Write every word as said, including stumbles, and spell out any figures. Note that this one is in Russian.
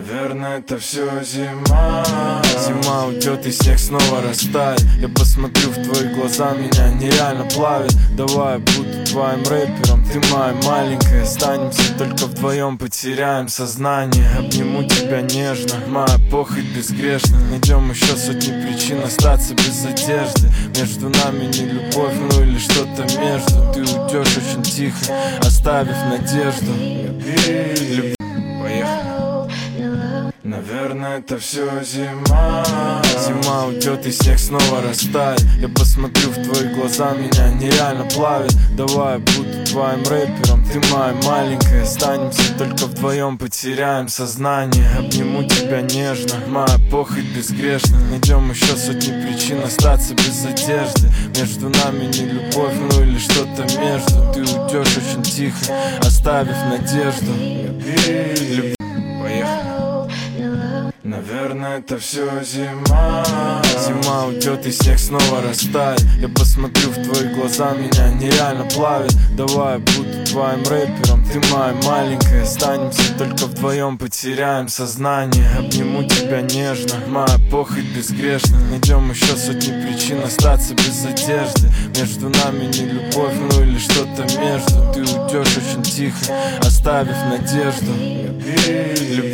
Наверное, это все зима. Зима уйдет и снег снова растает. Я посмотрю в твои глаза, меня нереально плавит. Давай я буду твоим рэпером, ты моя маленькая. Останемся только вдвоем, потеряем сознание. Обниму тебя нежно, моя похоть безгрешна. Найдем еще сотни причин остаться без одежды. Между нами не любовь, ну или что-то между. Ты уйдешь очень тихо, оставив надежду. Люби. Поехали. Наверное, это все зима. Зима уйдет и снег снова растает. Я посмотрю в твои глаза, меня нереально плавит. Давай я буду твоим рэпером, ты моя маленькая. Останемся только вдвоем, потеряем сознание. Обниму тебя нежно, моя похоть безгрешна. Найдем еще сотни причин остаться без одежды. Между нами не любовь, ну или что-то между. Ты уйдешь очень тихо, оставив надежду. Люби. Поехали. Наверное, это все зима. Зима уйдет и снег снова растает. Я посмотрю в твои глаза, меня нереально плавит. Давай я буду твоим рэпером, ты моя маленькая. Останемся только вдвоем, потеряем сознание. Обниму тебя нежно, моя похоть безгрешна. Найдем еще сотни причин остаться без одежды. Между нами не любовь, ну или что-то между. Ты уйдешь очень тихо, оставив надежду. Люби.